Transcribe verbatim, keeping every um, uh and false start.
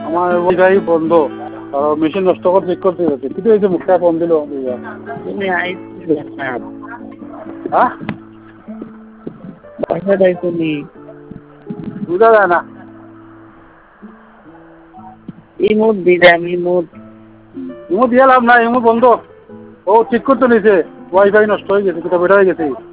আমার ওয়াইফাই বন্ধ মেশিন নষ্ট করে চেক করতে যাচ্ছে কিন্তু এই যে মুখটা ফোন দিল তুমি আইসি হ্যাঁ পয়সা দেয় তুমি বুঝা যায় না ইমোট দিলাম ইমোট ইমো দিয়ে লাভ নাই ইমো বন্ধ ও ঠিক করতে নিছে ওয়াইফাই নষ্ট হয়ে গেছে কিতা বেটা হয়ে গেছে